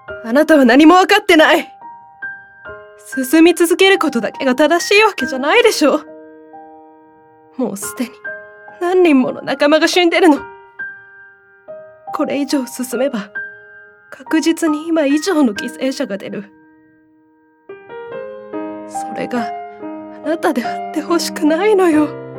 あなたは何も分かってない。進み続けることだけが正しいわけじゃないでしょう。もうすでに何人もの仲間が死んでるの。これ以上進めば確実に今以上の犠牲者が出る。それがあなたであってほしくないのよ。